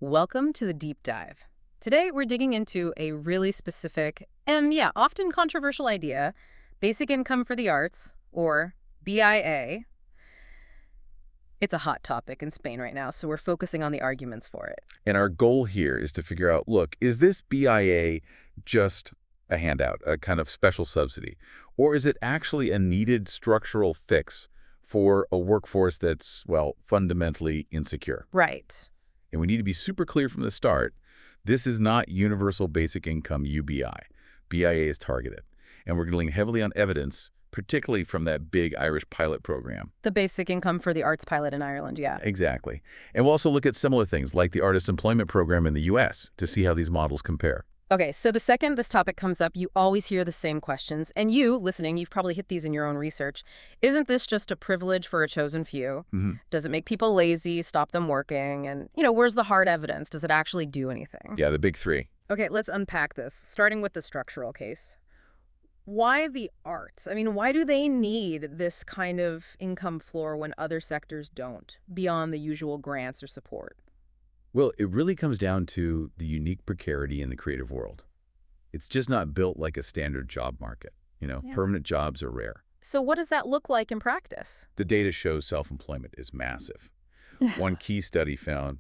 Welcome to the deep dive. Today, we're digging into a really specific and, yeah, often controversial idea, basic income for the arts, or BIA. It's a hot topic in Spain right now, so we're focusing on the arguments for it. And our goal here is to figure out, look, is this BIA just a handout, a kind of special subsidy? Or is it actually a needed structural fix for a workforce that's, well, fundamentally insecure? Right. And we need to be super clear from the start. This is not universal basic income UBI. BIA is targeted. And we're going to lean heavily on evidence, particularly from that big Irish pilot program. The basic income for the arts pilot in Ireland, yeah. Exactly. And we'll also look at similar things like the artist employment program in the U.S. to see how these models compare. Okay, so the second this topic comes up, you always hear the same questions. And you, listening, you've probably hit these in your own research. Isn't this just a privilege for a chosen few? Does it make people lazy, stop them working? And, where's the hard evidence? Does it actually do anything? Yeah, the big three. Okay, let's unpack this, starting with the structural case. Why the arts? I mean, why do they need this kind of income floor when other sectors don't, beyond the usual grants or support? Well, it really comes down to the unique precarity in the creative world. It's just not built like a standard job market. Yeah. Permanent jobs are rare. So what does that look like in practice? The data shows self-employment is massive. One key study found,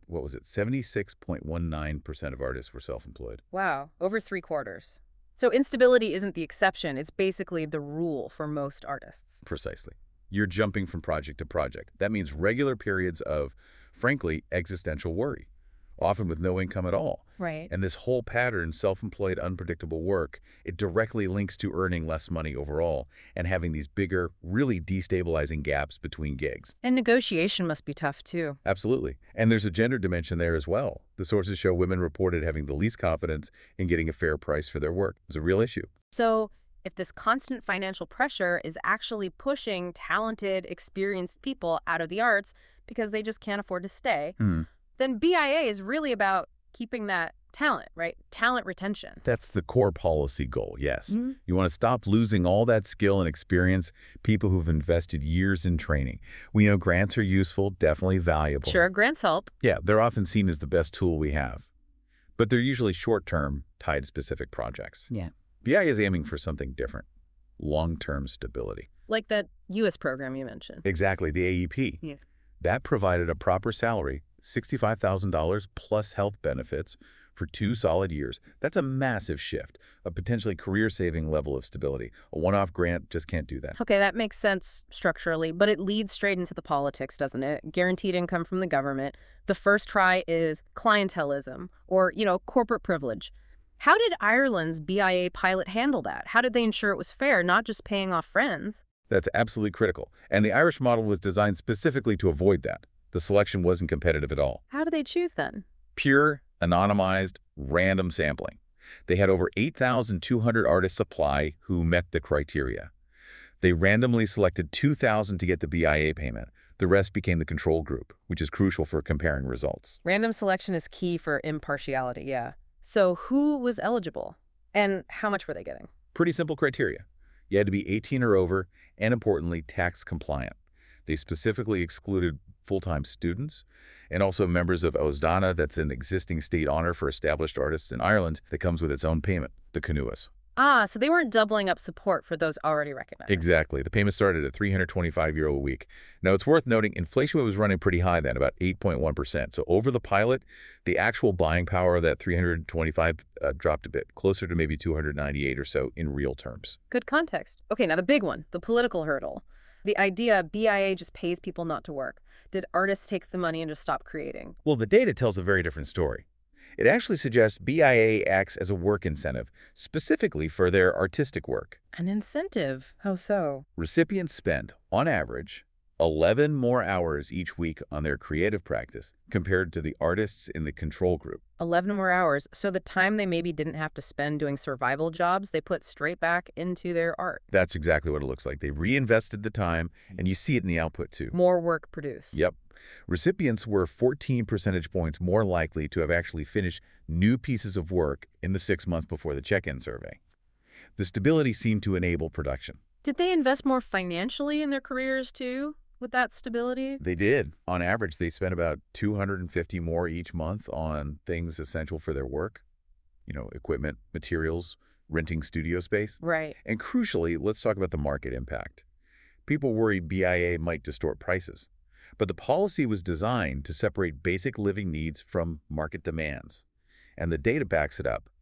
76.19% of artists were self-employed. Wow, over 3/4. So instability isn't the exception. It's basically the rule for most artists. Precisely. You're jumping from project to project. That means regular periods of, frankly, existential worry, often with no income at all. Right. And this whole pattern, self-employed, unpredictable work, it directly links to earning less money overall and having these bigger, really destabilizing gaps between gigs. And negotiation must be tough, too. Absolutely. And there's a gender dimension there as well. The sources show women reported having the least confidence in getting a fair price for their work. It's a real issue. So if this constant financial pressure is actually pushing talented, experienced people out of the arts because they just can't afford to stay, then BIA is really about keeping that talent, right? Talent retention. That's the core policy goal, yes. You want to stop losing all that skill and experience, people who've invested years in training. We know grants are useful, definitely valuable. Sure, grants help. Yeah, they're often seen as the best tool we have. But they're usually short-term, tied to specific projects. Yeah. BIA is aiming for something different, long-term stability. Like that U.S. program you mentioned. Exactly, the AEP. Yeah. That provided a proper salary, $65,000 plus health benefits for 2 solid years. That's a massive shift, a potentially career-saving level of stability. A one-off grant just can't do that. Okay, that makes sense structurally, but it leads straight into the politics, doesn't it? Guaranteed income from the government. The first try is clientelism or, corporate privilege. How did Ireland's BIA pilot handle that? How did they ensure it was fair, not just paying off friends? That's absolutely critical. And the Irish model was designed specifically to avoid that. The selection wasn't competitive at all. How do they choose then? Pure, anonymized, random sampling. They had over 8,200 artists apply who met the criteria. They randomly selected 2,000 to get the BIA payment. The rest became the control group, which is crucial for comparing results. Random selection is key for impartiality, yeah. So who was eligible? And how much were they getting? Pretty simple criteria. You had to be 18 or over, and importantly, tax compliant. They specifically excluded full-time students and also members of Osdana, that's an existing state honor for established artists in Ireland that comes with its own payment, the Canuas. Ah, so they weren't doubling up support for those already recognized. Exactly. The payment started at €325 a week. Now, it's worth noting, inflation was running pretty high then, about 8.1%. So over the pilot, the actual buying power of that 325 dropped a bit, closer to maybe 298 or so in real terms. Good context. Okay, now the big one, the political hurdle. The idea BIA just pays people not to work. Did artists take the money and just stop creating? Well, the data tells a very different story. It actually suggests BIA acts as a work incentive, specifically for their artistic work. An incentive? How so? Recipients spend, on average, 11 more hours each week on their creative practice compared to the artists in the control group. 11 more hours. So the time they maybe didn't have to spend doing survival jobs, they put straight back into their art. That's exactly what it looks like. They reinvested the time, and you see it in the output, too. More work produced. Yep. Recipients were 14 percentage points more likely to have actually finished new pieces of work in the 6 months before the check-in survey. The stability seemed to enable production. Did they invest more financially in their careers, too? with that stability? They did. On average, they spent about $250 more each month on things essential for their work. Equipment, materials, renting studio space. Right. And crucially, let's talk about the market impact. People worried BIA might distort prices. But the policy was designed to separate basic living needs from market demands. And the data backs it up.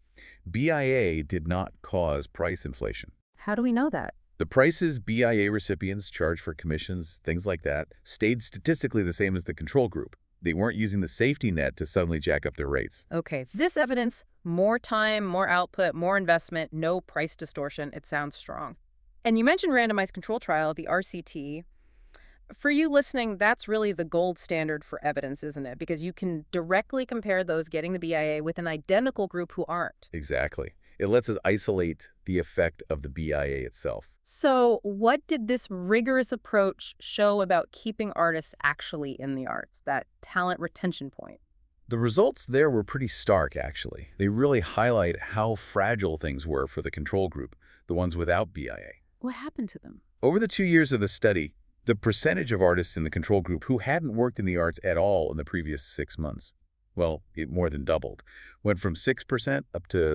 BIA did not cause price inflation. How do we know that? The prices BIA recipients charge for commissions, things like that, stayed statistically the same as the control group. They weren't using the safety net to suddenly jack up their rates. Okay, this evidence, more time, more output, more investment, no price distortion, it sounds strong. And you mentioned randomized control trial, the RCT. For you listening, that's really the gold standard for evidence, isn't it? Because you can directly compare those getting the BIA with an identical group who aren't. Exactly. It lets us isolate the effect of the BIA itself. So what did this rigorous approach show about keeping artists actually in the arts, that talent retention point? The results there were pretty stark, actually. They really highlight how fragile things were for the control group, the ones without BIA. What happened to them? Over the 2 years of the study, the percentage of artists in the control group who hadn't worked in the arts at all in the previous 6 months, well, it more than doubled, went from 6% up to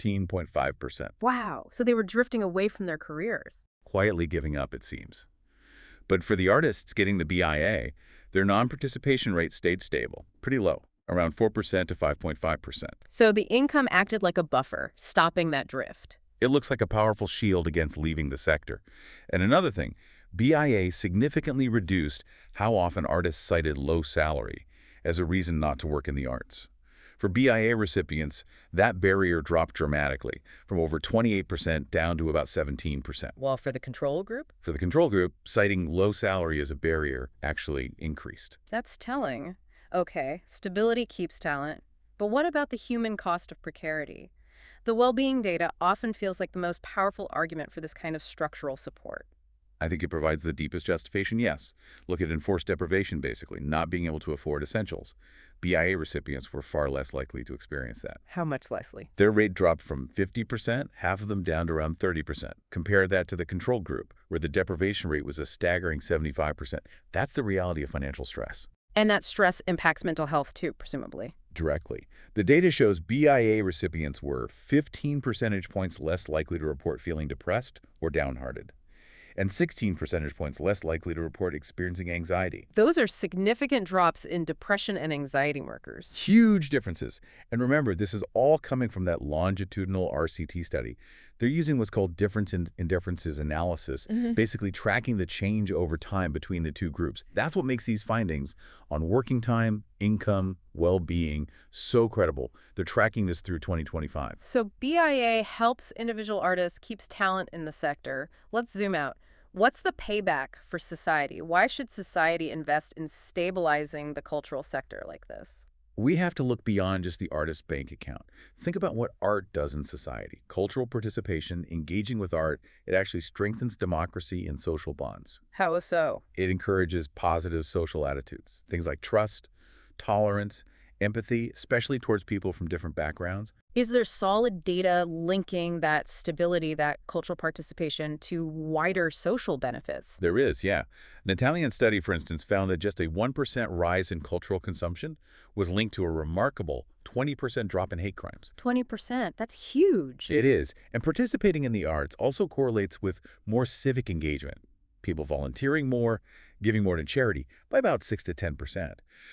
13.5%. Wow, so they were drifting away from their careers. Quietly giving up, it seems. But for the artists getting the BIA, their non-participation rate stayed stable, pretty low, around 4% to 5.5%. So the income acted like a buffer, stopping that drift. It looks like a powerful shield against leaving the sector. And another thing, BIA significantly reduced how often artists cited low salary as a reason not to work in the arts. For BIA recipients, that barrier dropped dramatically, from over 28% down to about 17%. Well, for the control group? For the control group, citing low salary as a barrier actually increased. That's telling. Okay, stability keeps talent. But what about the human cost of precarity? The well-being data often feels like the most powerful argument for this kind of structural support. I think it provides the deepest justification, yes. Look at enforced deprivation, basically, not being able to afford essentials. BIA recipients were far less likely to experience that. How much Leslie? Their rate dropped from 50%, half of them down to around 30%. Compare that to the control group, where the deprivation rate was a staggering 75%. That's the reality of financial stress. And that stress impacts mental health too, presumably. Directly. The data shows BIA recipients were 15 percentage points less likely to report feeling depressed or downhearted, and 16 percentage points less likely to report experiencing anxiety. Those are significant drops in depression and anxiety markers. Huge differences. And remember, this is all coming from that longitudinal RCT study. They're using what's called difference in differences analysis, basically tracking the change over time between the two groups. That's what makes these findings on working time, income, well-being so credible. They're tracking this through 2025. So BIA helps individual artists, keeps talent in the sector. Let's zoom out. What's the payback for society? Why should society invest in stabilizing the cultural sector like this? We have to look beyond just the artist's bank account. Think about what art does in society. Cultural participation, engaging with art, it actually strengthens democracy and social bonds. How so? It encourages positive social attitudes, things like trust, tolerance, empathy, especially towards people from different backgrounds. Is there solid data linking that stability, that cultural participation, to wider social benefits? There is, yeah. An Italian study, for instance, found that just a 1% rise in cultural consumption was linked to a remarkable 20% drop in hate crimes. 20%, that's huge. It is. And participating in the arts also correlates with more civic engagement. People volunteering more, giving more to charity by about 6 to 10%.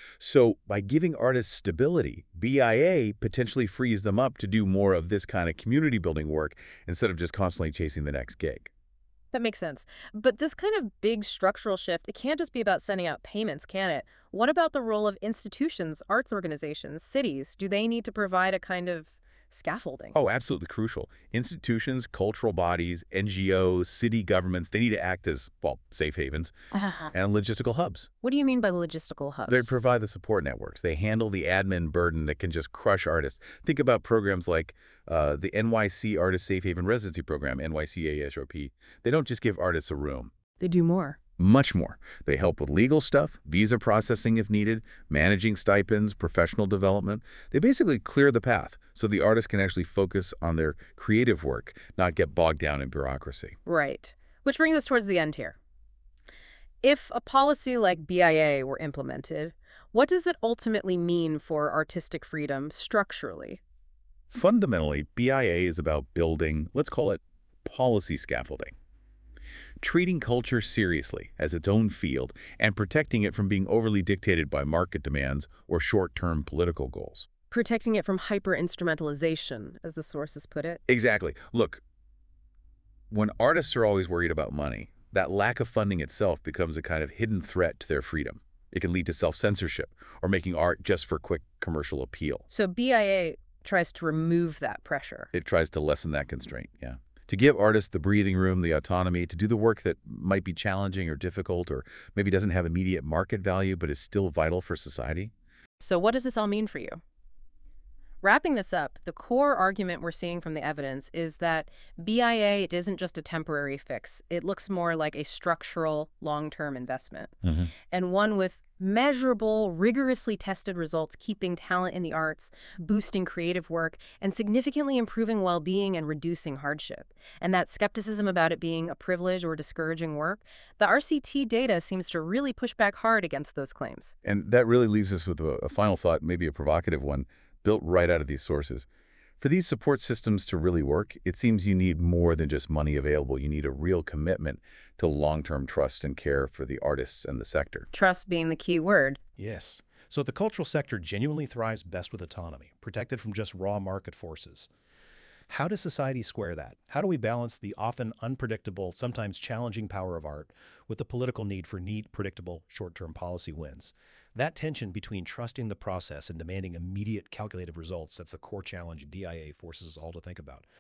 So by giving artists stability, BIA potentially frees them up to do more of this kind of community building work instead of just constantly chasing the next gig. That makes sense. But this kind of big structural shift, it can't just be about sending out payments, can it? What about the role of institutions, arts organizations, cities? Do they need to provide a kind of scaffolding? Oh, absolutely crucial. Institutions, cultural bodies, NGOs, city governments, they need to act as, well, safe havens and logistical hubs. What do you mean by logistical hubs? They provide the support networks. They handle the admin burden that can just crush artists. Think about programs like the NYC Artist Safe Haven Residency Program, NYCASRP. They don't just give artists a room. They do more. Much more. They help with legal stuff, visa processing if needed, managing stipends, professional development. They basically clear the path so the artist can actually focus on their creative work, not get bogged down in bureaucracy. Right. Which brings us towards the end here. If a policy like BIA were implemented, what does it ultimately mean for artistic freedom structurally? Fundamentally, BIA is about building, let's call it, policy scaffolding, treating culture seriously as its own field and protecting it from being overly dictated by market demands or short-term political goals. Protecting it from hyper-instrumentalization, as the sources put it. Exactly. Look, when artists are always worried about money, that lack of funding itself becomes a kind of hidden threat to their freedom. It can lead to self-censorship or making art just for quick commercial appeal. So BIA tries to remove that pressure. It tries to lessen that constraint, yeah. To give artists the breathing room, the autonomy to do the work that might be challenging or difficult or maybe doesn't have immediate market value but is still vital for society. So what does this all mean for you? Wrapping this up, the core argument we're seeing from the evidence is that BIA isn't just a temporary fix. It looks more like a structural, long-term investment, and one with measurable, rigorously tested results, keeping talent in the arts, boosting creative work, and significantly improving well-being and reducing hardship. And that skepticism about it being a privilege or discouraging work, the RCT data seems to really push back hard against those claims. And that really leaves us with a final thought, maybe a provocative one, built right out of these sources. For these support systems to really work, it seems you need more than just money available. You need a real commitment to long-term trust and care for the artists and the sector. Trust being the key word. Yes. So the cultural sector genuinely thrives best with autonomy, protected from just raw market forces. How does society square that? How do we balance the often unpredictable, sometimes challenging power of art with the political need for neat, predictable, short-term policy wins? That tension between trusting the process and demanding immediate calculated results, that's the core challenge BIA forces us all to think about.